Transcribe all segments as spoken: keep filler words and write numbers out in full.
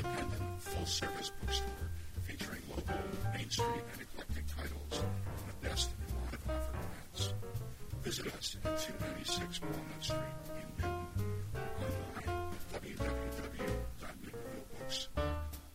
independent, full-service bookstore featuring local, Main Street, and eclectic titles and the best in live offer events. Visit us at two ninety-six Walnut Street in Newton. Online at w w w dot newtonville books dot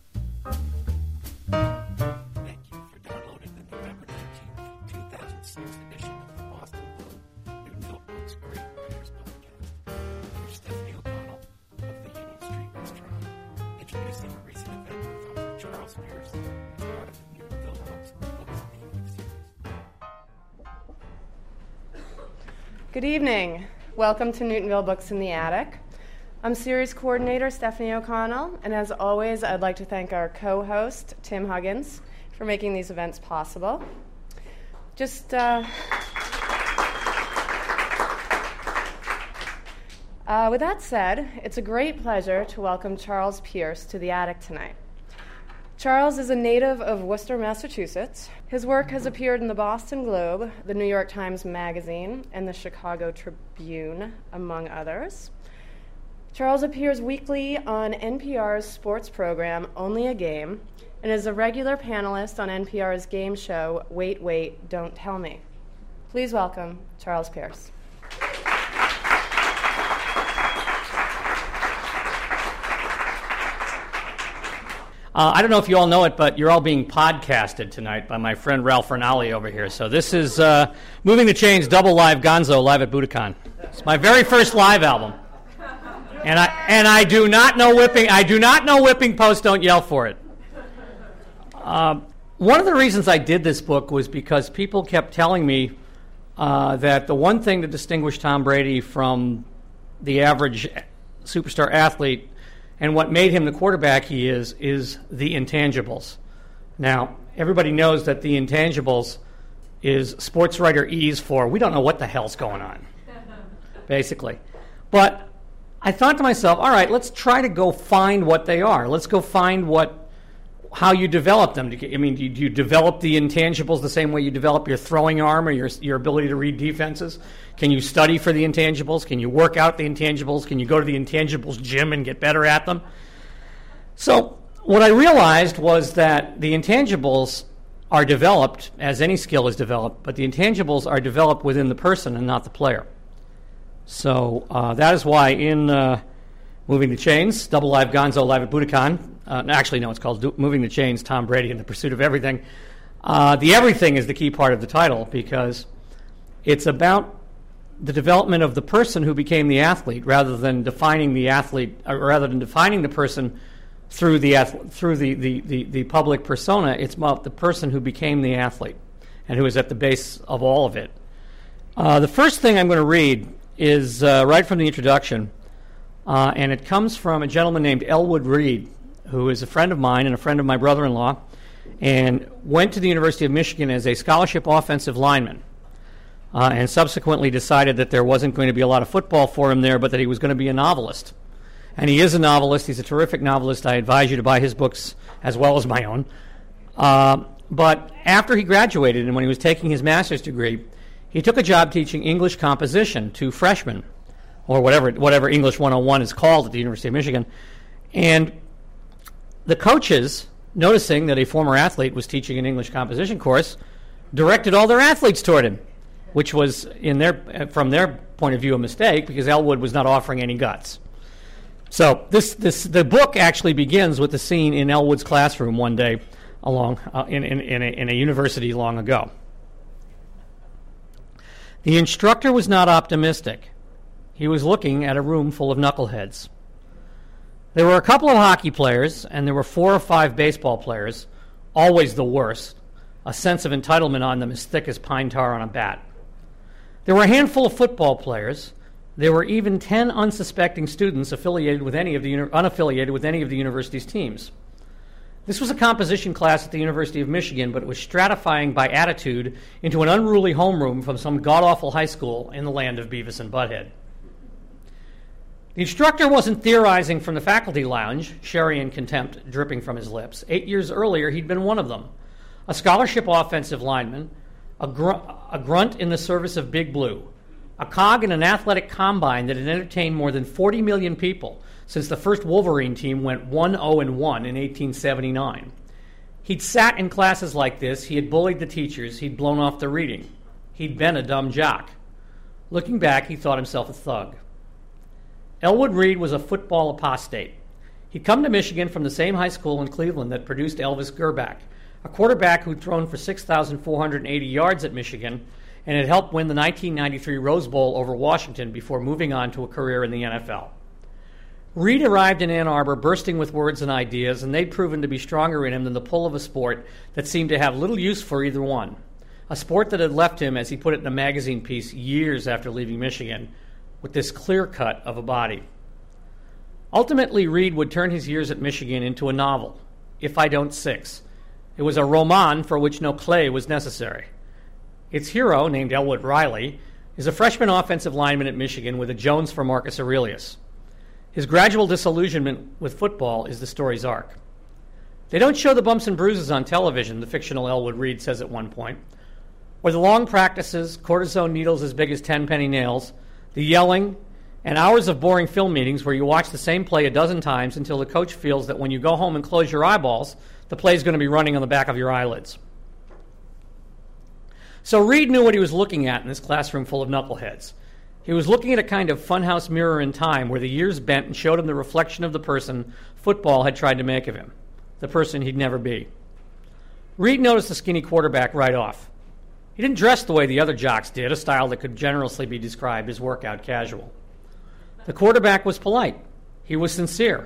com. Thank you for downloading the November nineteenth, two thousand six edition of the Boston Globe Newtonville Books Great Writers Podcast. Here's Stephanie O'Connell of the Union Street Restaurant, introducing a recent event with author Charles Pierce as part of the Newtonville Books Books Themed Series. Good evening. Welcome to Newtonville Books in the Attic. I'm series coordinator Stephanie O'Connell, and as always, I'd like to thank our co-host, Tim Huggins, for making these events possible. Just uh, uh, with that said, it's a great pleasure to welcome Charles Pierce to the Attic tonight. Charles is a native of Worcester, Massachusetts. His work has appeared in the Boston Globe, the New York Times Magazine, and the Chicago Tribune, among others. Charles appears weekly on N P R's sports program, Only a Game, and is a regular panelist on N P R's game show, Wait, Wait, Don't Tell Me. Please welcome Charles Pierce. Uh, I don't know if you all know it, but you're all being podcasted tonight by my friend Ralph Rinaldi over here. So this is uh, Moving the Chains Double Live Gonzo live at Budokan. It's my very first live album, and I and I do not know whipping. I do not know whipping post. Don't yell for it. Uh, one of the reasons I did this book was because people kept telling me uh, that the one thing that distinguished Tom Brady from the average superstar athlete and what made him the quarterback he is, is the intangibles. Now, everybody knows that the intangibles is sports writer E's for, we don't know what the hell's going on, basically. But I thought to myself, all right, let's try to go find what they are. Let's go find what, how you develop them. I mean, do you, do you develop the intangibles the same way you develop your throwing arm or your, your ability to read defenses? Can you study for the intangibles? Can you work out the intangibles? Can you go to the intangibles gym and get better at them? So what I realized was that the intangibles are developed, as any skill is developed, but the intangibles are developed within the person and not the player. So uh, that is why in uh, Moving the Chains, Double Live Gonzo live at Budokan, uh, actually no, it's called Do- Moving the Chains, Tom Brady in the Pursuit of Everything. Uh, the everything is the key part of the title because it's about the development of the person who became the athlete, rather than defining the athlete, or rather than defining the person through the through the, the, the, the public persona. It's about the person who became the athlete and who is at the base of all of it. Uh, the first thing I'm going to read is uh, right from the introduction, uh, and it comes from a gentleman named Elwood Reed, who is a friend of mine and a friend of my brother-in-law, and went to the University of Michigan as a scholarship offensive lineman. Uh, and subsequently decided that there wasn't going to be a lot of football for him there, but that he was going to be a novelist. And he is a novelist. He's a terrific novelist. I advise you to buy his books as well as my own. Uh, but after he graduated and when he was taking his master's degree, he took a job teaching English composition to freshmen, or whatever whatever English one oh one is called at the University of Michigan. And the coaches, noticing that a former athlete was teaching an English composition course, directed all their athletes toward him, which was, in their, from their point of view, a mistake because Elwood was not offering any guts. So this, this the book actually begins with the scene in Elwood's classroom one day along uh, in, in, in, a, in a university long ago. The instructor was not optimistic. He was looking at a room full of knuckleheads. There were a couple of hockey players, and there were four or five baseball players, always the worst, a sense of entitlement on them as thick as pine tar on a bat. There were a handful of football players. There were even ten unsuspecting students affiliated with any of the unaffiliated with any of the university's teams. This was a composition class at the University of Michigan, but it was stratifying by attitude into an unruly homeroom from some god-awful high school in the land of Beavis and Butthead. The instructor wasn't theorizing from the faculty lounge, sherry and contempt dripping from his lips. Eight years earlier, he'd been one of them, a scholarship offensive lineman, a, gr- a grunt in the service of Big Blue, a cog in an athletic combine that had entertained more than forty million people since the first Wolverine team went one oh one in eighteen seventy-nine. He'd sat in classes like this, he had bullied the teachers, he'd blown off the reading. He'd been a dumb jock. Looking back, he thought himself a thug. Elwood Reed was a football apostate. He'd come to Michigan from the same high school in Cleveland that produced Elvis Gerbach, a quarterback who'd thrown for six thousand four hundred eighty yards at Michigan and had helped win the nineteen ninety-three Rose Bowl over Washington before moving on to a career in the N F L. Reed arrived in Ann Arbor bursting with words and ideas, and they'd proven to be stronger in him than the pull of a sport that seemed to have little use for either one, a sport that had left him, as he put it in a magazine piece years after leaving Michigan, with this clear cut of a body. Ultimately, Reed would turn his years at Michigan into a novel, If I Don't Six. It was a roman for which no clay was necessary. Its hero, named Elwood Riley, is a freshman offensive lineman at Michigan with a Jones for Marcus Aurelius. His gradual disillusionment with football is the story's arc. They don't show the bumps and bruises on television, the fictional Elwood Reed says at one point, or the long practices, cortisone needles as big as ten-penny nails, the yelling, and hours of boring film meetings where you watch the same play a dozen times until the coach feels that when you go home and close your eyeballs, the play's going to be running on the back of your eyelids. So Reed knew what he was looking at in this classroom full of knuckleheads. He was looking at a kind of funhouse mirror in time where the years bent and showed him the reflection of the person football had tried to make of him, the person he'd never be. Reed noticed the skinny quarterback right off. He didn't dress the way the other jocks did, a style that could generously be described as workout casual. The quarterback was polite. He was sincere.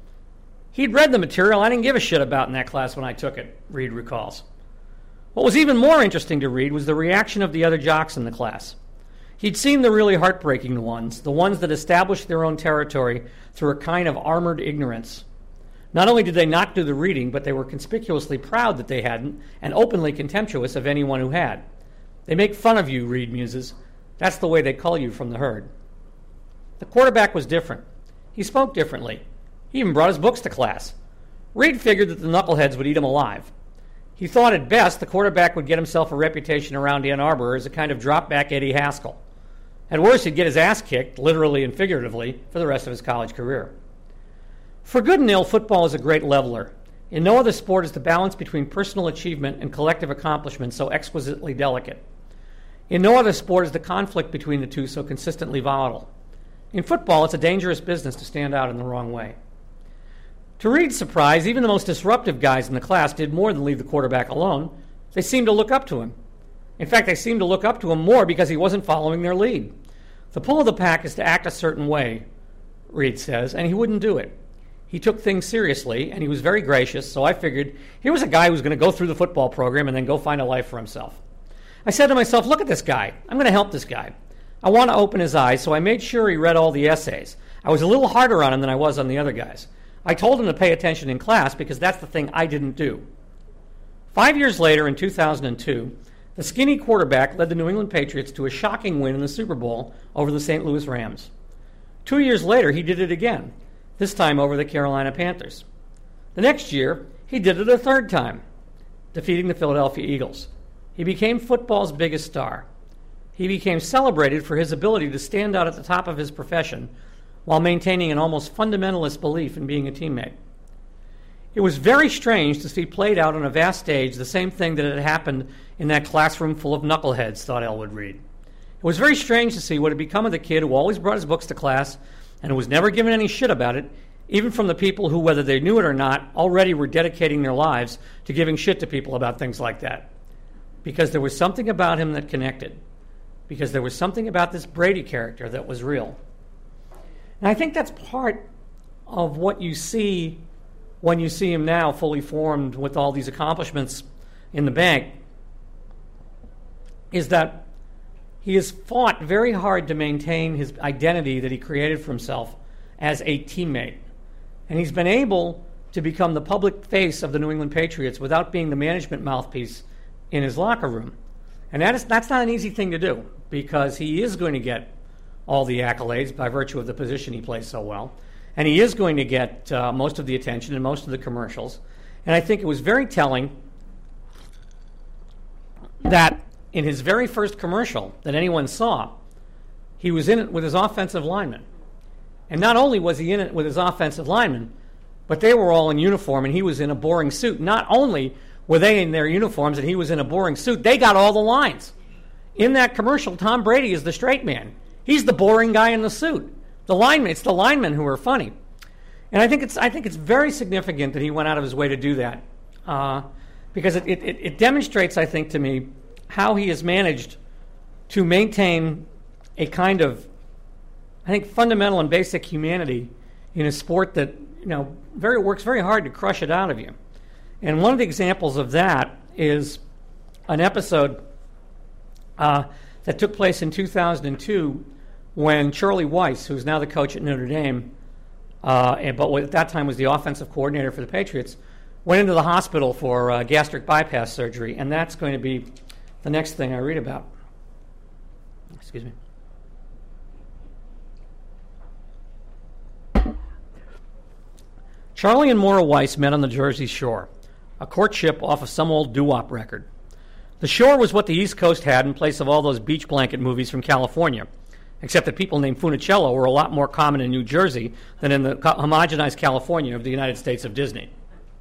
He'd read the material I didn't give a shit about in that class when I took it, Reed recalls. What was even more interesting to Reed was the reaction of the other jocks in the class. He'd seen the really heartbreaking ones, the ones that established their own territory through a kind of armored ignorance. Not only did they not do the reading, but they were conspicuously proud that they hadn't, and openly contemptuous of anyone who had. They make fun of you, Reed muses. That's the way they call you from the herd. The quarterback was different. He spoke differently. He even brought his books to class. Reed figured that the knuckleheads would eat him alive. He thought at best the quarterback would get himself a reputation around Ann Arbor as a kind of drop-back Eddie Haskell. At worst, he'd get his ass kicked, literally and figuratively, for the rest of his college career. For good and ill, football is a great leveler. In no other sport is the balance between personal achievement and collective accomplishment so exquisitely delicate. In no other sport is the conflict between the two so consistently volatile. In football, it's a dangerous business to stand out in the wrong way. To Reed's surprise, even the most disruptive guys in the class did more than leave the quarterback alone. They seemed to look up to him. In fact, they seemed to look up to him more because he wasn't following their lead. The pull of the pack is to act a certain way, Reed says, and he wouldn't do it. He took things seriously, and he was very gracious, so I figured here was a guy who was going to go through the football program and then go find a life for himself. I said to myself, look at this guy. I'm going to help this guy. I want to open his eyes, so I made sure he read all the essays. I was a little harder on him than I was on the other guys. I told him to pay attention in class because that's the thing I didn't do. Five years later, in two thousand two, the skinny quarterback led the New England Patriots to a shocking win in the Super Bowl over the Saint Louis Rams. Two years later, he did it again, this time over the Carolina Panthers. The next year, he did it a third time, defeating the Philadelphia Eagles. He became football's biggest star. He became celebrated for his ability to stand out at the top of his profession while maintaining an almost fundamentalist belief in being a teammate. It was very strange to see played out on a vast stage the same thing that had happened in that classroom full of knuckleheads, thought Elwood Reed. It was very strange to see what had become of the kid who always brought his books to class and who was never given any shit about it, even from the people who, whether they knew it or not, already were dedicating their lives to giving shit to people about things like that. Because there was something about him that connected. Because there was something about this Brady character that was real. And I think that's part of what you see when you see him now fully formed with all these accomplishments in the bank, is that he has fought very hard to maintain his identity that he created for himself as a teammate. And he's been able to become the public face of the New England Patriots without being the management mouthpiece in his locker room. And that is, that's not an easy thing to do, because he is going to get all the accolades by virtue of the position he plays so well. And he is going to get uh, most of the attention and most of the commercials. And I think it was very telling that in his very first commercial that anyone saw, he was in it with his offensive linemen. And not only was he in it with his offensive linemen, but they were all in uniform and he was in a boring suit. Not only were they in their uniforms and he was in a boring suit, they got all the lines. In that commercial, Tom Brady is the straight man. He's the boring guy in the suit. The linemen, it's the linemen who are funny. And I think it's I think it's very significant that he went out of his way to do that. Uh, because it, it, it demonstrates, I think, to me, how he has managed to maintain a kind of, I think, fundamental and basic humanity in a sport that, you know, very works very hard to crush it out of you. And one of the examples of that is an episode uh, that took place in two thousand two when Charlie Weis, who's now the coach at Notre Dame, uh, and, but at that time was the offensive coordinator for the Patriots, went into the hospital for uh, gastric bypass surgery, and that's going to be the next thing I read about. Excuse me. Charlie and Maura Weis met on the Jersey Shore, a courtship off of some old doo-wop record. The shore was what the East Coast had in place of all those beach blanket movies from California, except that people named Funicello were a lot more common in New Jersey than in the homogenized California of the United States of Disney.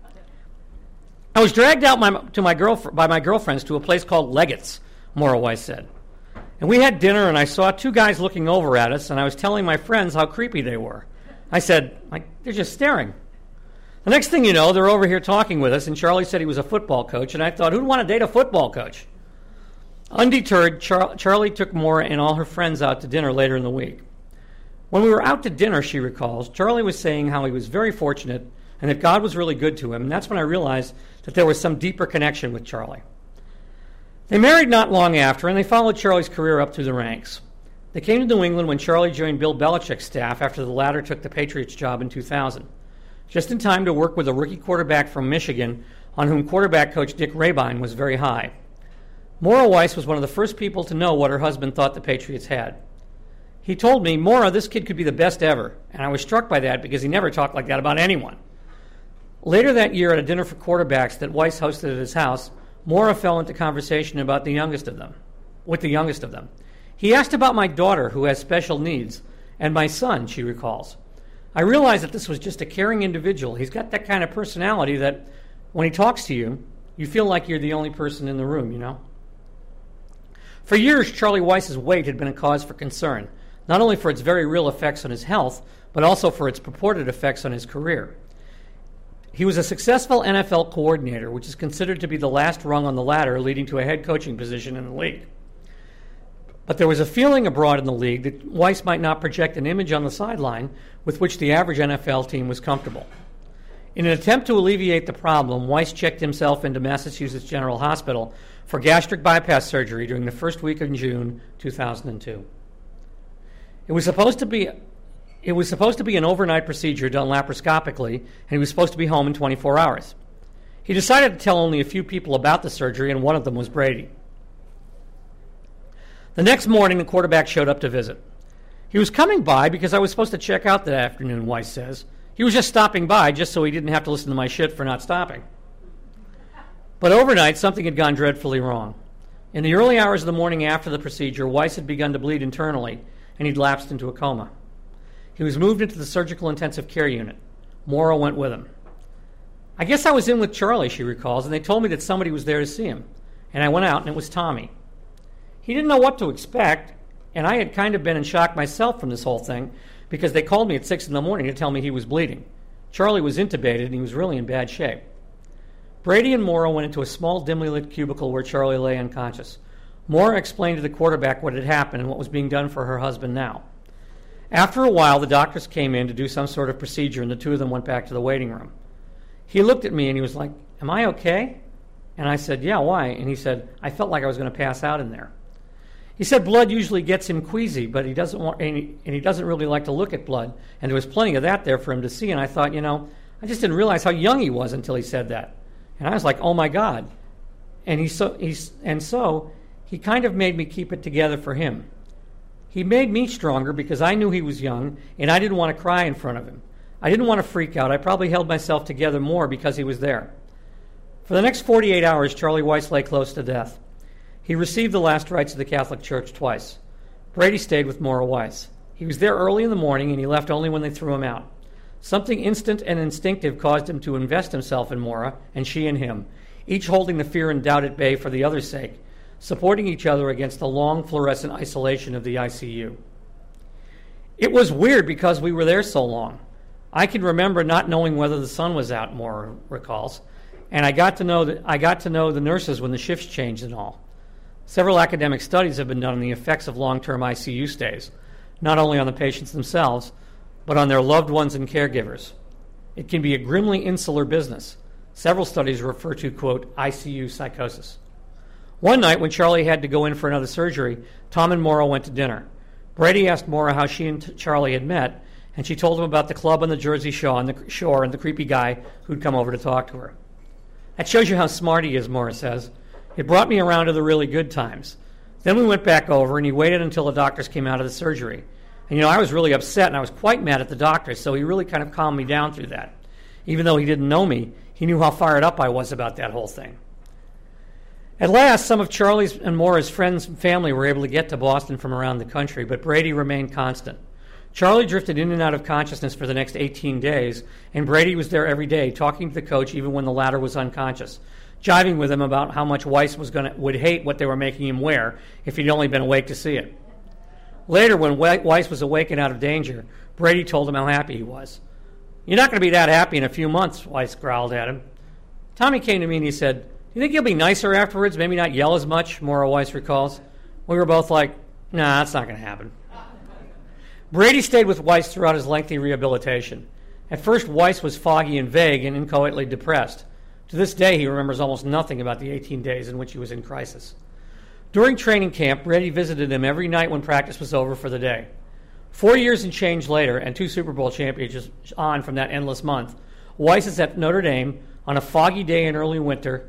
I was dragged out my, to my girlfriend, by my girlfriends to a place called Leggett's, Maura Weis said. And we had dinner, and I saw two guys looking over at us, and I was telling my friends how creepy they were. I said, like, they're just staring. The next thing you know, they're over here talking with us, and Charlie said he was a football coach, and I thought, who'd want to date a football coach? Undeterred, Char- Charlie took Maura and all her friends out to dinner later in the week. When we were out to dinner, she recalls, Charlie was saying how he was very fortunate and that God was really good to him, and that's when I realized that there was some deeper connection with Charlie. They married not long after, and they followed Charlie's career up through the ranks. They came to New England when Charlie joined Bill Belichick's staff after the latter took the Patriots job in two thousand, just in time to work with a rookie quarterback from Michigan on whom quarterback coach Dick Rabine was very high. Maura Weis was one of the first people to know what her husband thought the Patriots had. He told me, Maura, this kid could be the best ever, and I was struck by that because he never talked like that about anyone. Later that year at a dinner for quarterbacks that Weis hosted at his house, Maura fell into conversation about the youngest of them, with the youngest of them. He asked about my daughter, who has special needs, and my son, she recalls. I realized that this was just a caring individual. He's got that kind of personality that when he talks to you, you feel like you're the only person in the room, you know? For years, Charlie Weis's weight had been a cause for concern, not only for its very real effects on his health, but also for its purported effects on his career. He was a successful N F L coordinator, which is considered to be the last rung on the ladder leading to a head coaching position in the league. But there was a feeling abroad in the league that Weis might not project an image on the sideline with which the average N F L team was comfortable. In an attempt to alleviate the problem, Weis checked himself into Massachusetts General Hospital for gastric bypass surgery during the first week of June two thousand two. It was supposed to be It was supposed to be an overnight procedure done laparoscopically, and he was supposed to be home in twenty-four hours. He decided to tell only a few people about the surgery, and one of them was Brady. The next morning, the quarterback showed up to visit. He was coming by because I was supposed to check out that afternoon, Weis says. He was just stopping by just so he didn't have to listen to my shit for not stopping. But overnight, something had gone dreadfully wrong. In the early hours of the morning after the procedure, Weis had begun to bleed internally, and he'd lapsed into a coma. He was moved into the surgical intensive care unit. Maura went with him. I guess I was in with Charlie, she recalls, and they told me that somebody was there to see him. And I went out, and it was Tommy. He didn't know what to expect, and I had kind of been in shock myself from this whole thing because they called me at six in the morning to tell me he was bleeding. Charlie was intubated, and he was really in bad shape. Brady and Maura went into a small, dimly lit cubicle where Charlie lay unconscious. Maura explained to the quarterback what had happened and what was being done for her husband now. After a while, the doctors came in to do some sort of procedure, and the two of them went back to the waiting room. He looked at me, and he was like, "Am I okay?" And I said, "Yeah, why?" And he said, "I felt like I was going to pass out in there." He said blood usually gets him queasy, but he doesn't want, and he, and he doesn't really like to look at blood, and there was plenty of that there for him to see, and I thought, you know, I just didn't realize how young he was until he said that. And I was like, oh, my God. And, he so, he's, and so he kind of made me keep it together for him. He made me stronger because I knew he was young, and I didn't want to cry in front of him. I didn't want to freak out. I probably held myself together more because he was there. For the next forty-eight hours, Charlie Weis lay close to death. He received the last rites of the Catholic Church twice. Brady stayed with Maura Weiss. He was there early in the morning, and he left only when they threw him out. Something instant and instinctive caused him to invest himself in Maura, and she in him, each holding the fear and doubt at bay for the other's sake, supporting each other against the long fluorescent isolation of the I C U. It was weird because we were there so long. I can remember not knowing whether the sun was out, Maura recalls, and I got to know that I got to know the nurses when the shifts changed and all. Several academic studies have been done on the effects of long-term I C U stays, not only on the patients themselves, but on their loved ones and caregivers. It can be a grimly insular business. Several studies refer to, quote, I C U psychosis. One night when Charlie had to go in for another surgery, Tom and Maura went to dinner. Brady asked Maura how she and Charlie had met, and she told him about the club on the Jersey Shore and the, shore and the creepy guy who'd come over to talk to her. That shows you how smart he is, Maura says. It brought me around to the really good times. Then we went back over, and he waited until the doctors came out of the surgery. And, you know, I was really upset, and I was quite mad at the doctors, so he really kind of calmed me down through that. Even though he didn't know me, he knew how fired up I was about that whole thing. At last, some of Charlie's and Maura's friends and family were able to get to Boston from around the country, but Brady remained constant. Charlie drifted in and out of consciousness for the next eighteen days, and Brady was there every day, talking to the coach even when the latter was unconscious, jiving with him about how much Weiss was gonna, would hate what they were making him wear if he'd only been awake to see it. Later, when Weiss was awake and out of danger, Brady told him how happy he was. "You're not going to be that happy in a few months," Weiss growled at him. Tommy came to me and he said, "Do you think you'll be nicer afterwards, maybe not yell as much?" Maura Weiss recalls. We were both like, "Nah, that's not going to happen." Brady stayed with Weiss throughout his lengthy rehabilitation. At first, Weiss was foggy and vague and inchoately depressed. To this day, he remembers almost nothing about the eighteen days in which he was in crisis. During training camp, Brady visited him every night when practice was over for the day. Four years and change later, and two Super Bowl championships on from that endless month, Weiss is at Notre Dame on a foggy day in early winter.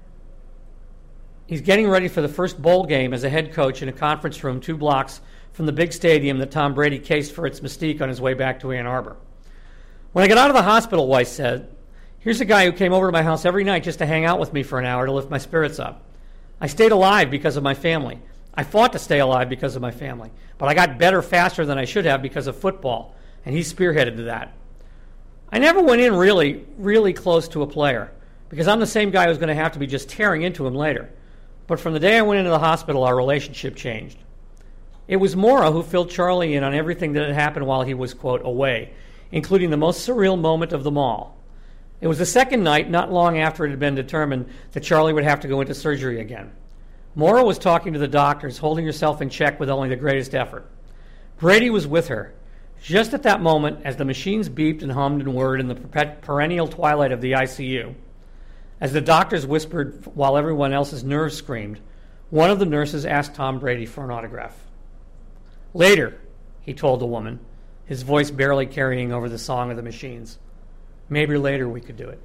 He's getting ready for the first bowl game as a head coach in a conference room two blocks from the big stadium that Tom Brady cased for its mystique on his way back to Ann Arbor. "When I got out of the hospital," Weiss said, "here's a guy who came over to my house every night just to hang out with me for an hour to lift my spirits up. I stayed alive because of my family. I fought to stay alive because of my family. But I got better faster than I should have because of football, and he spearheaded to that. I never went in really, really close to a player because I'm the same guy who's going to have to be just tearing into him later. But from the day I went into the hospital, our relationship changed. It was Maura who filled Charlie in on everything that had happened while he was, quote, away, including the most surreal moment of them all. It was the second night, not long after it had been determined that Charlie would have to go into surgery again. Maura was talking to the doctors, holding herself in check with only the greatest effort. Brady was with her. Just at that moment, as the machines beeped and hummed and whirred in the perennial twilight of the I C U, as the doctors whispered while everyone else's nerves screamed, one of the nurses asked Tom Brady for an autograph. "Later," he told the woman, his voice barely carrying over the song of the machines. "Maybe later we could do it."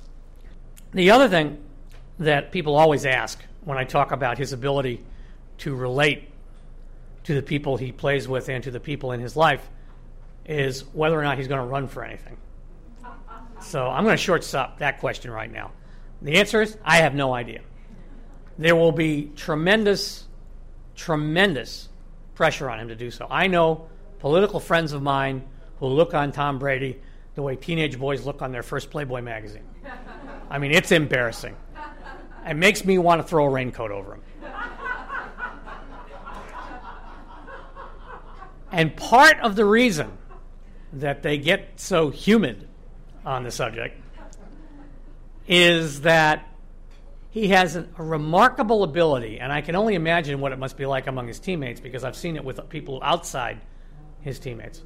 The other thing that people always ask when I talk about his ability to relate to the people he plays with and to the people in his life is whether or not he's going to run for anything. So I'm going to short stop that question right now. The answer is, I have no idea. There will be tremendous, tremendous pressure on him to do so. I know political friends of mine who look on Tom Brady the way teenage boys look on their first Playboy magazine. I mean, it's embarrassing. It makes me want to throw a raincoat over him. And part of the reason that they get so humid on the subject is that he has a remarkable ability, and I can only imagine what it must be like among his teammates because I've seen it with people outside his teammates,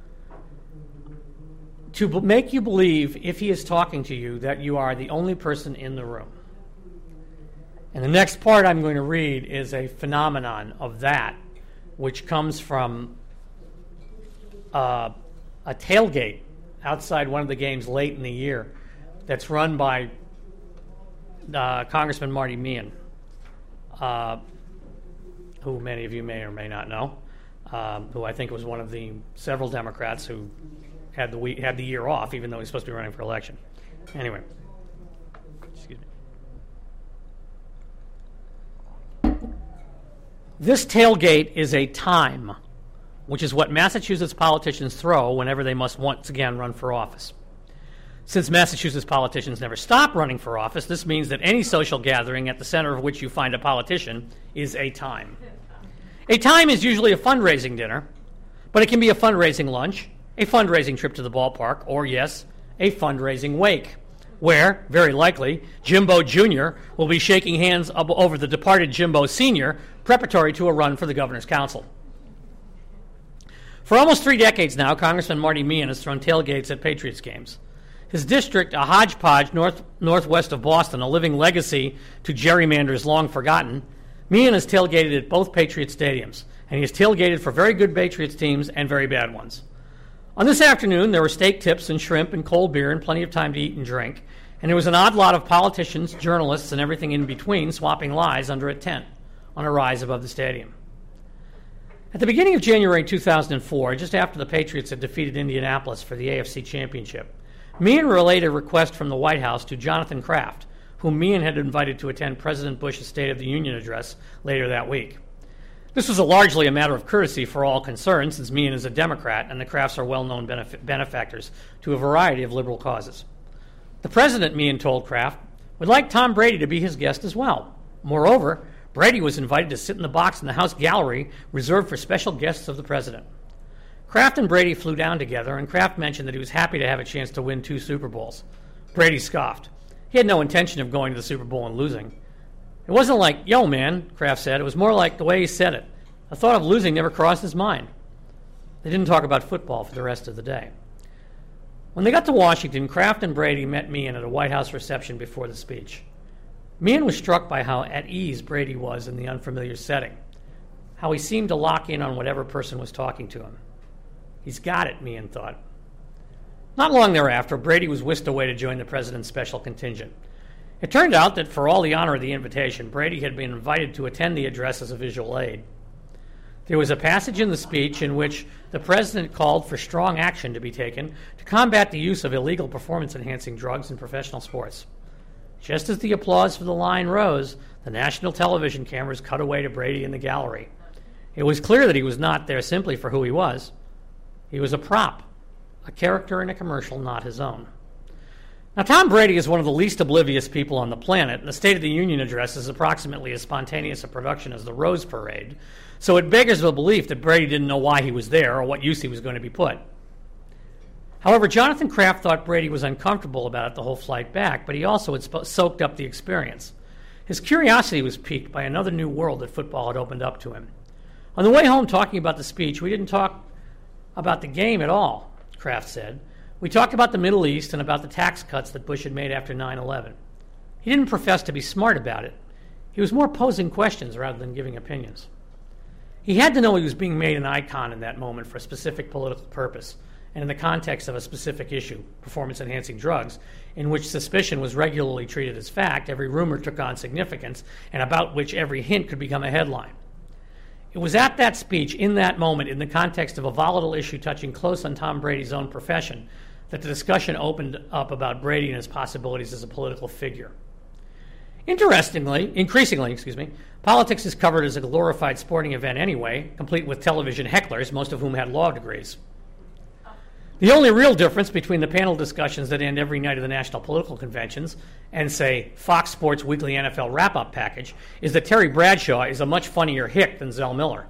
to make you believe, if he is talking to you, that you are the only person in the room. And the next part I'm going to read is a phenomenon of that, which comes from uh, a tailgate outside one of the games late in the year that's run by uh, Congressman Marty Meehan, uh, who many of you may or may not know, um, who I think was one of the several Democrats who had the week, had the year off, even though he's supposed to be running for election. Anyway. Excuse me. This tailgate is a time, which is what Massachusetts politicians throw whenever they must once again run for office. Since Massachusetts politicians never stop running for office, this means that any social gathering at the center of which you find a politician is a time. A time is usually a fundraising dinner, but it can be a fundraising lunch, a fundraising trip to the ballpark, or, yes, a fundraising wake, where, very likely, Jimbo Junior will be shaking hands ab- over the departed Jimbo Senior, preparatory to a run for the governor's council. For almost three decades now, Congressman Marty Meehan has thrown tailgates at Patriots games. His district, a hodgepodge north, northwest of Boston, a living legacy to gerrymanders long forgotten, Meehan has tailgated at both Patriots stadiums, and he has tailgated for very good Patriots teams and very bad ones. On this afternoon, there were steak tips and shrimp and cold beer and plenty of time to eat and drink, and there was an odd lot of politicians, journalists, and everything in between swapping lies under a tent on a rise above the stadium. At the beginning of January two thousand four, just after the Patriots had defeated Indianapolis for the A F C Championship, Meehan relayed a request from the White House to Jonathan Kraft, whom Meehan had invited to attend President Bush's State of the Union address later that week. This was a largely a matter of courtesy for all concerned, since Meehan is a Democrat and the Krafts are well-known benef- benefactors to a variety of liberal causes. The president, Meehan told Kraft, would like Tom Brady to be his guest as well. Moreover, Brady was invited to sit in the box in the House gallery reserved for special guests of the president. Kraft and Brady flew down together, and Kraft mentioned that he was happy to have a chance to win two Super Bowls. Brady scoffed. He had no intention of going to the Super Bowl and losing. It wasn't like, yo, man, Kraft said. It was more like the way he said it. The thought of losing never crossed his mind. They didn't talk about football for the rest of the day. When they got to Washington, Kraft and Brady met Meehan at a White House reception before the speech. Meehan was struck by how at ease Brady was in the unfamiliar setting, how he seemed to lock in on whatever person was talking to him. He's got it, Meehan thought. Not long thereafter, Brady was whisked away to join the president's special contingent. It turned out that for all the honor of the invitation, Brady had been invited to attend the address as a visual aid. There was a passage in the speech in which the president called for strong action to be taken to combat the use of illegal performance-enhancing drugs in professional sports. Just as the applause for the line rose, the national television cameras cut away to Brady in the gallery. It was clear that he was not there simply for who he was. He was a prop, a character in a commercial not his own. Now, Tom Brady is one of the least oblivious people on the planet, and the State of the Union address is approximately as spontaneous a production as the Rose Parade, so it beggars the belief that Brady didn't know why he was there or what use he was going to be put. However, Jonathan Kraft thought Brady was uncomfortable about it the whole flight back, but he also had sp- soaked up the experience. His curiosity was piqued by another new world that football had opened up to him. On the way home, talking about the speech, we didn't talk about the game at all, Kraft said. We talked about the Middle East and about the tax cuts that Bush had made after nine eleven. He didn't profess to be smart about it. He was more posing questions rather than giving opinions. He had to know he was being made an icon in that moment for a specific political purpose, and in the context of a specific issue, performance-enhancing drugs, in which suspicion was regularly treated as fact, every rumor took on significance, and about which every hint could become a headline. It was at that speech, in that moment, in the context of a volatile issue touching close on Tom Brady's own profession, that the discussion opened up about Brady and his possibilities as a political figure. Interestingly, increasingly, excuse me, politics is covered as a glorified sporting event anyway, complete with television hecklers, most of whom had law degrees. The only real difference between the panel discussions that end every night of the national political conventions and, say, Fox Sports' weekly N F L wrap-up package is that Terry Bradshaw is a much funnier hick than Zell Miller.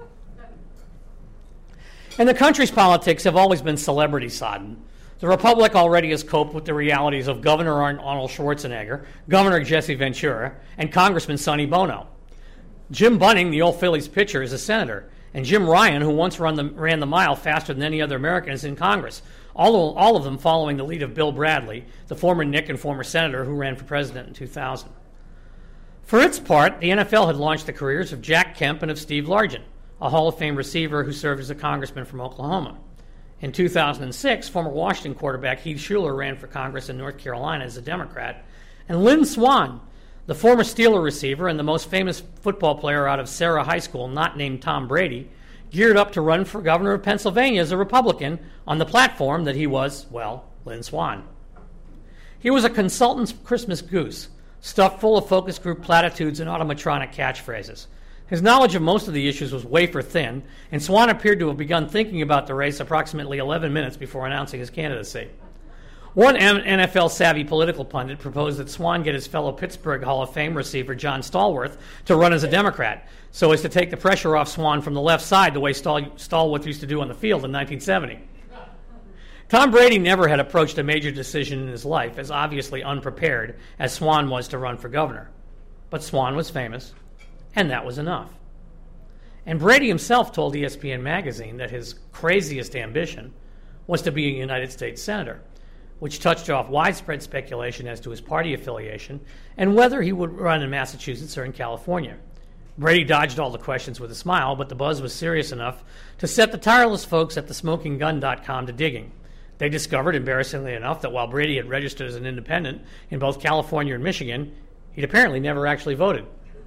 And the country's politics have always been celebrity-sodden. The Republic already has coped with the realities of Governor Arnold Schwarzenegger, Governor Jesse Ventura, and Congressman Sonny Bono. Jim Bunning, the old Phillies pitcher, is a senator, and Jim Ryan, who once ran the, ran the mile faster than any other American, is in Congress, all, all of them following the lead of Bill Bradley, the former Nick and former senator who ran for president in two thousand. For its part, the N F L had launched the careers of Jack Kemp and of Steve Largent, a Hall of Fame receiver who served as a congressman from Oklahoma. In two thousand six, former Washington quarterback Heath Shuler ran for Congress in North Carolina as a Democrat, and Lynn Swann, the former Steeler receiver and the most famous football player out of Sarah High School, not named Tom Brady, geared up to run for governor of Pennsylvania as a Republican on the platform that he was, well, Lynn Swann. He was a consultant's Christmas goose, stuffed full of focus group platitudes and automatronic catchphrases. His knowledge of most of the issues was wafer thin, and Swan appeared to have begun thinking about the race approximately eleven minutes before announcing his candidacy. One N F L-savvy political pundit proposed that Swan get his fellow Pittsburgh Hall of Fame receiver John Stallworth to run as a Democrat, so as to take the pressure off Swan from the left side the way Stall- Stallworth used to do on the field in nineteen seventy. Tom Brady never had approached a major decision in his life as obviously unprepared as Swan was to run for governor. But Swan was famous, and that was enough. And Brady himself told E S P N magazine that his craziest ambition was to be a United States senator, which touched off widespread speculation as to his party affiliation and whether he would run in Massachusetts or in California. Brady dodged all the questions with a smile, but the buzz was serious enough to set the tireless folks at the smoking gun dot com to digging. They discovered, embarrassingly enough, that while Brady had registered as an independent in both California and Michigan, he'd apparently never actually voted.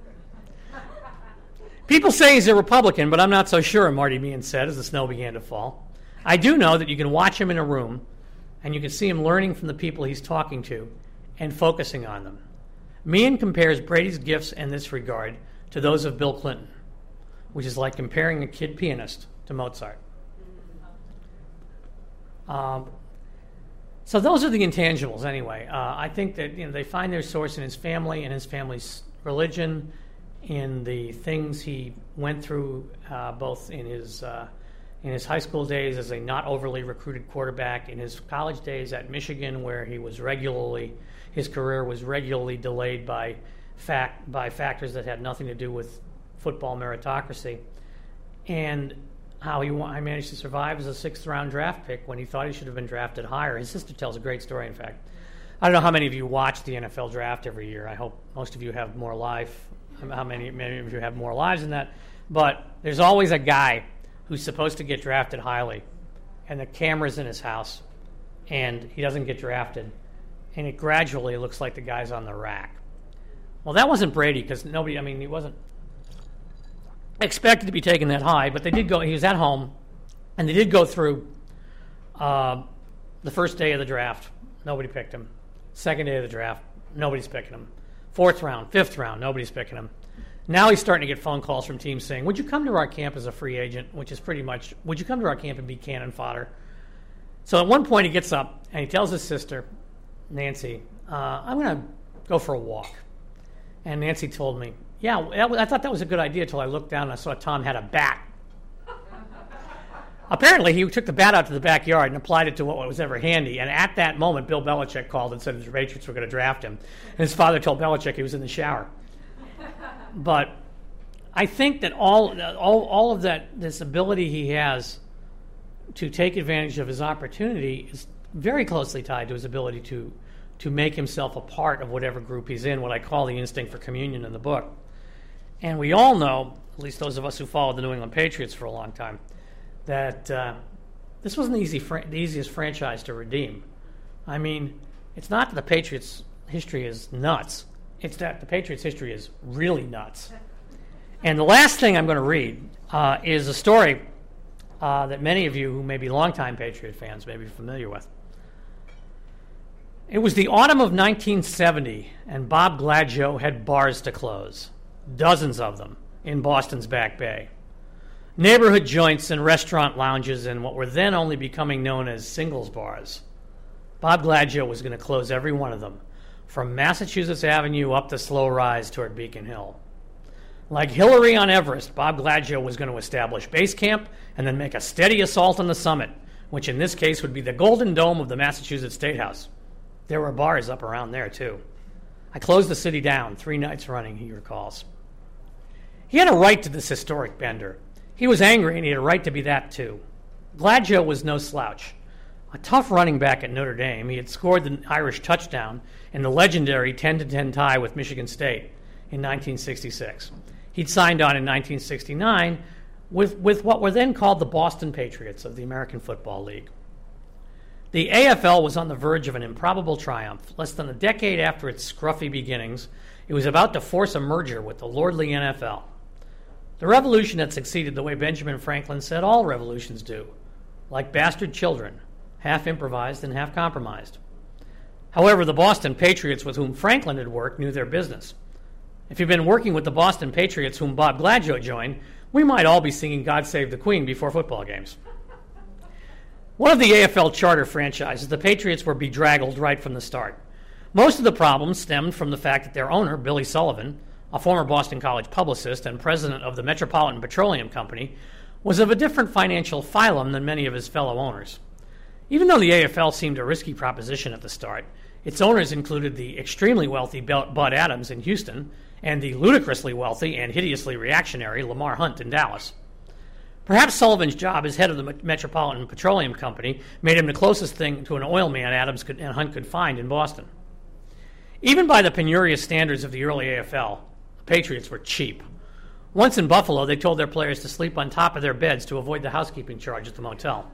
People say he's a Republican, but I'm not so sure, Marty Meehan said as the snow began to fall. I do know that you can watch him in a room, and you can see him learning from the people he's talking to and focusing on them. Meehan compares Brady's gifts in this regard to those of Bill Clinton, which is like comparing a kid pianist to Mozart. Um, so those are the intangibles, anyway. Uh, I think that you know they find their source in his family and his family's religion, in the things he went through, uh, both in his uh, in his high school days as a not overly recruited quarterback, in his college days at Michigan, where he was regularly his career was regularly delayed by fact by factors that had nothing to do with football meritocracy, and how he I managed to survive as a sixth-round draft pick when he thought he should have been drafted higher. His sister tells a great story, in fact. I don't know how many of you watch the N F L draft every year. I hope most of you have more life. How many, many of you have more lives than that? But there's always a guy who's supposed to get drafted highly, and the camera's in his house, and he doesn't get drafted, and it gradually looks like the guy's on the rack. Well, that wasn't Brady, because nobody, I mean, he wasn't expected to be taken that high, but they did go, he was at home, and they did go through uh, the first day of the draft. Nobody picked him. Second day of the draft, nobody's picking him. Fourth round, fifth round, nobody's picking him. Now he's starting to get phone calls from teams saying, would you come to our camp as a free agent, which is pretty much, would you come to our camp and be cannon fodder? So at one point he gets up and he tells his sister, Nancy, uh, I'm going to go for a walk. And Nancy told me, yeah, I thought that was a good idea until I looked down and I saw Tom had a bat. Apparently, he took the bat out to the backyard and applied it to what was ever handy. And at that moment, Bill Belichick called and said the Patriots were going to draft him. And his father told Belichick he was in the shower. But I think that all, all, all of that, this ability he has to take advantage of his opportunity is very closely tied to his ability to, to make himself a part of whatever group he's in, what I call the instinct for communion in the book. And we all know, at least those of us who followed the New England Patriots for a long time, that uh, this wasn't the, easy fran- the easiest franchise to redeem. I mean, it's not that the Patriots' history is nuts. It's that the Patriots' history is really nuts. And the last thing I'm going to read uh, is a story uh, that many of you who may be longtime Patriot fans may be familiar with. It was the autumn of nineteen seventy, and Bob Gladjo had bars to close, dozens of them, in Boston's Back Bay. Neighborhood joints and restaurant lounges in what were then only becoming known as singles bars. Bob Gladjo was going to close every one of them, from Massachusetts Avenue up the slow rise toward Beacon Hill. Like Hillary on Everest, Bob Gladjo was going to establish base camp and then make a steady assault on the summit, which in this case would be the Golden Dome of the Massachusetts State House. There were bars up around there, too. I closed the city down three nights running, he recalls. He had a right to this historic bender. He was angry, and he had a right to be that, too. Gladjo was no slouch. A tough running back at Notre Dame, he had scored the Irish touchdown in the legendary ten to ten tie with Michigan State in nineteen sixty-six. He'd signed on in nineteen sixty-nine with, with what were then called the Boston Patriots of the American Football League. The A F L was on the verge of an improbable triumph. Less than a decade after its scruffy beginnings, it was about to force a merger with the lordly N F L. The revolution had succeeded the way Benjamin Franklin said all revolutions do, like bastard children, half improvised and half compromised. However, the Boston Patriots with whom Franklin had worked knew their business. If you've been working with the Boston Patriots, whom Bob Gladjo joined, we might all be singing God Save the Queen before football games. One of the A F L charter franchises, the Patriots were bedraggled right from the start. Most of the problems stemmed from the fact that their owner, Billy Sullivan, a former Boston College publicist and president of the Metropolitan Petroleum Company, was of a different financial phylum than many of his fellow owners. Even though the A F L seemed a risky proposition at the start, its owners included the extremely wealthy Bud Adams in Houston and the ludicrously wealthy and hideously reactionary Lamar Hunt in Dallas. Perhaps Sullivan's job as head of the Metropolitan Petroleum Company made him the closest thing to an oil man Adams could, and Hunt could find in Boston. Even by the penurious standards of the early A F L, the Patriots were cheap. Once in Buffalo, they told their players to sleep on top of their beds to avoid the housekeeping charge at the motel.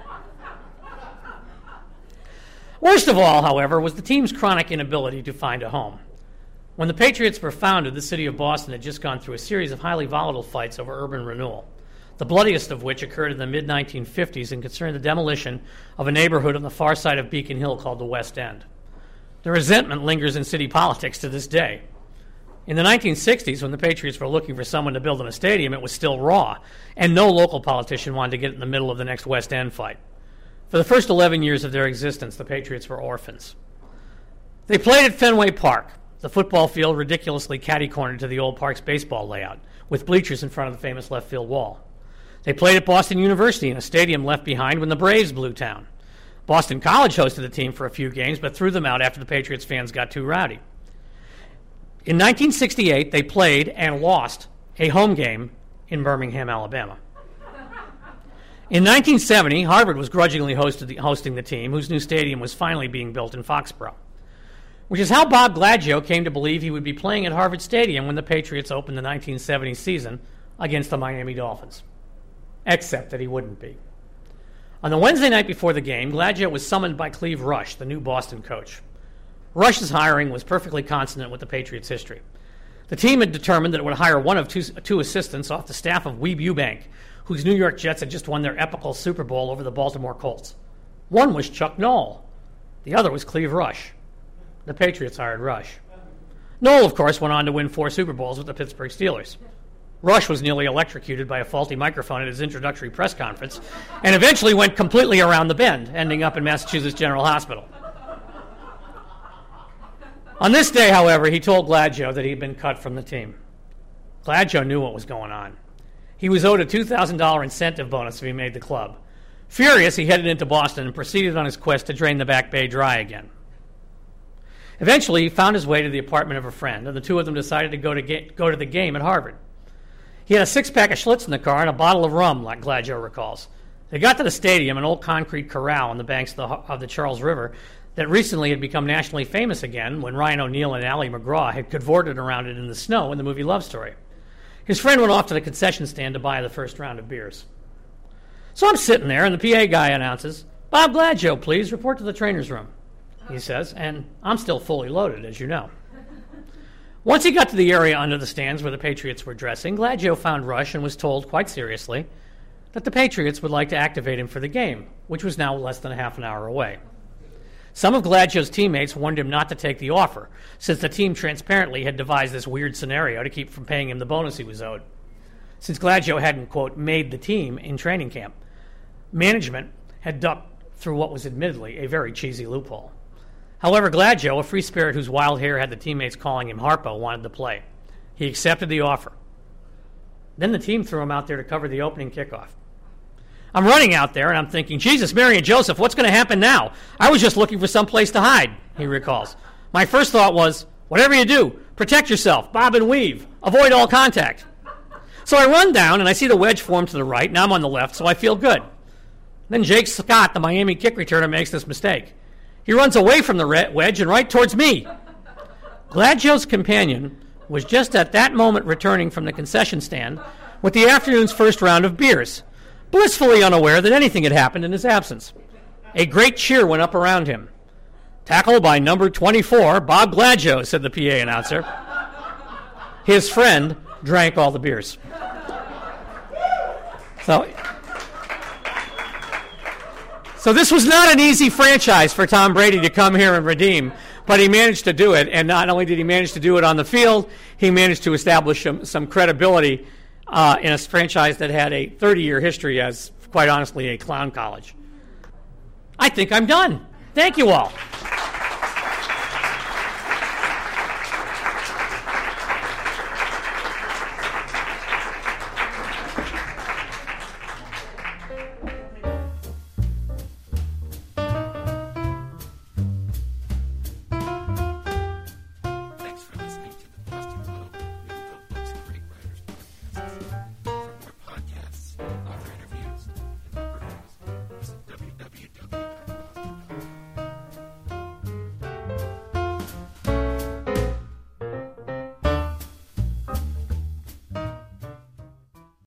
Worst of all, however, was the team's chronic inability to find a home. When the Patriots were founded, the city of Boston had just gone through a series of highly volatile fights over urban renewal, the bloodiest of which occurred in the mid nineteen fifties and concerned the demolition of a neighborhood on the far side of Beacon Hill called the West End. The resentment lingers in city politics to this day. In the nineteen sixties, when the Patriots were looking for someone to build them a stadium, it was still raw, and no local politician wanted to get in the middle of the next West End fight. For the first eleven years of their existence, the Patriots were orphans. They played at Fenway Park, the football field ridiculously catty-cornered to the old Park's baseball layout, with bleachers in front of the famous left field wall. They played at Boston University in a stadium left behind when the Braves blew town. Boston College hosted the team for a few games, but threw them out after the Patriots fans got too rowdy. In nineteen sixty-eight, they played and lost a home game in Birmingham, Alabama. In nineteen seventy, Harvard was grudgingly hosted the, hosting the team, whose new stadium was finally being built in Foxborough, which is how Bob Gladjo came to believe he would be playing at Harvard Stadium when the Patriots opened the nineteen seventy season against the Miami Dolphins, except that he wouldn't be. On the Wednesday night before the game, Gladjo was summoned by Cleve Rush, the new Boston coach. Rush's hiring was perfectly consonant with the Patriots' history. The team had determined that it would hire one of two, two assistants off the staff of Weeb Ewbank, whose New York Jets had just won their epical Super Bowl over the Baltimore Colts. One was Chuck Noll. The other was Cleve Rush. The Patriots hired Rush. Noll, of course, went on to win four Super Bowls with the Pittsburgh Steelers. Rush was nearly electrocuted by a faulty microphone at his introductory press conference and eventually went completely around the bend, ending up in Massachusetts General Hospital. On this day, however, he told Gladjo that he had been cut from the team. Gladjo knew what was going on. He was owed a two thousand dollars incentive bonus if he made the club. Furious, he headed into Boston and proceeded on his quest to drain the Back Bay dry again. Eventually, he found his way to the apartment of a friend, and the two of them decided to go to, ga- go to the game at Harvard. He had a six-pack of Schlitz in the car and a bottle of rum, like Gladjo recalls. They got to the stadium, an old concrete corral on the banks of the, of the Charles River that recently had become nationally famous again when Ryan O'Neal and Ally McGraw had cavorted around it in the snow in the movie Love Story. His friend went off to the concession stand to buy the first round of beers. So I'm sitting there, and the P A guy announces, "Bob Gladjo, please, report to the trainer's room," he says, and I'm still fully loaded, as you know. Once he got to the area under the stands where the Patriots were dressing, Gladjo found Rush and was told, quite seriously, that the Patriots would like to activate him for the game, which was now less than a half an hour away. Some of Gladjo's teammates warned him not to take the offer, since the team transparently had devised this weird scenario to keep from paying him the bonus he was owed. Since Gladjo hadn't, quote, made the team in training camp, management had ducked through what was admittedly a very cheesy loophole. However, Gladjo, a free spirit whose wild hair had the teammates calling him Harpo, wanted to play. He accepted the offer. Then the team threw him out there to cover the opening kickoff. I'm running out there, and I'm thinking, Jesus, Mary, and Joseph, what's going to happen now? I was just looking for some place to hide, he recalls. My first thought was, whatever you do, protect yourself, bob and weave, avoid all contact. So I run down, and I see the wedge form to the right. Now I'm on the left, so I feel good. Then Jake Scott, the Miami kick returner, makes this mistake. He runs away from the wedge and right towards me. Gladjo's companion was just at that moment returning from the concession stand with the afternoon's first round of beers, blissfully unaware that anything had happened in his absence. A great cheer went up around him. "Tackle by number twenty-four, Bob Gladjo," said the P A announcer. His friend drank all the beers. So, so this was not an easy franchise for Tom Brady to come here and redeem, But he managed to do it, and not only did he manage to do it on the field, he managed to establish some, some credibility uh, in a franchise that had a thirty-year history as, quite honestly, a clown college. I think I'm done. Thank you all.